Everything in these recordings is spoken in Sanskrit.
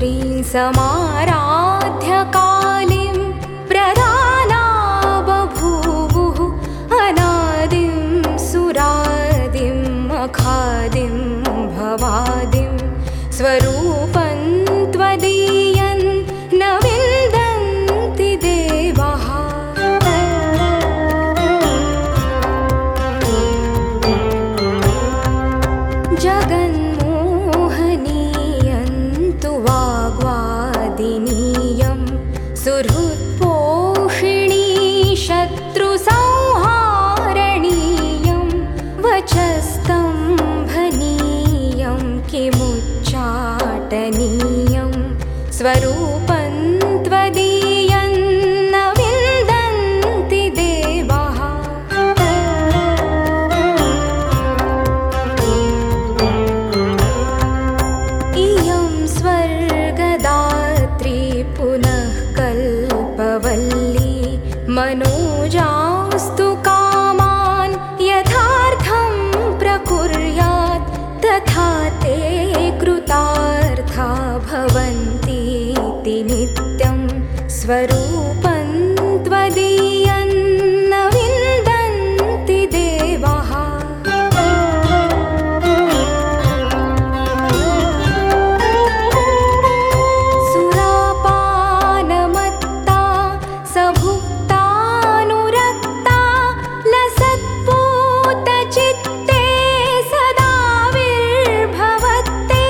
समाराध्य कालीं प्रधाना बभूवुः अनादिं सुरादिं अखादिं भवादिं स्वरूपं त्वदीयं न विन्दन्ति देवाः। जगन्मोहनीयं तु वाग्वादिनीयं सुहृत्पोषिणी शत्रुसंहारणीयं वचस्तम्भनीयं किमुच्चाटनीयं स्वरूपं त्वदीयं न विन्दन्ति देवाः। इयं स्वर्गदात्री पुनः कल्पवल्ली मनोजास्तु कामान् यथार्थं प्रकुर्यात् तथा ते कृतार्था भवन्तीति नित्यं स्वरूपं त्वदीयं न विन्दन्ति देवाः। सुरापानमत्ता सभुक्तानुरक्ता लसत्पूतचित्ते सदा विर्भवत्ते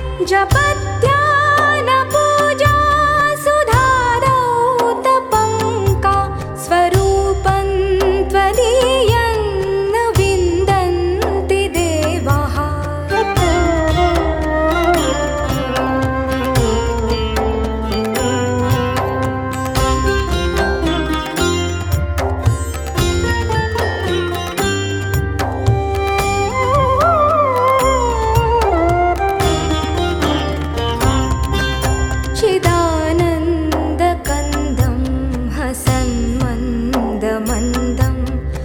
जपध्यानपूजा सुधादौ तपङ्का स्वरूपं त्वदीयं न विन्दन्ति देवाः। चिदानन्दकन्दं हसन्मन्दमन्दं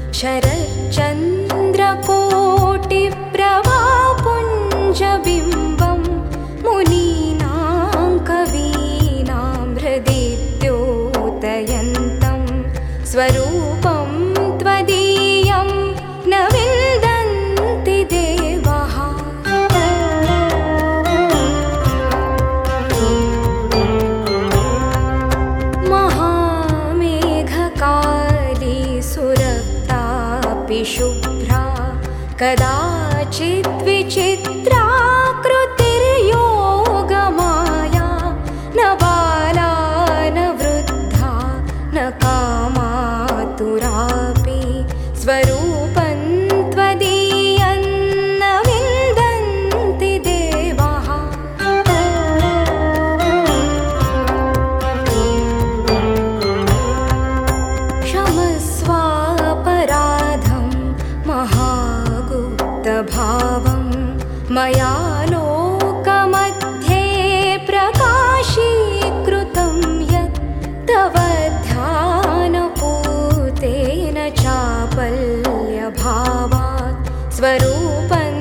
शरच्चन्द्रकोटिप्रभापुञ्जबिम्बं मुनीनां कवीनां हृदि द्योतयन्तं स्वरूपं त्वदीयं न विन्दन्ति देवाः। महामेघकाली सुरक्तापि शुभ्रा कदाचित् विचित्राकृतिर्योगमाया न बाला न वृद्धा न कामातुरापि स्वरूपं त्वदीयं न विन्दन्ति देवाः। क्षमस्वापराधं महागुप्तभावं मया लोकमध्ये प्रकाशीकृतं यत् तव ध्यानपूतेन चापल्यभावात् स्वरूपं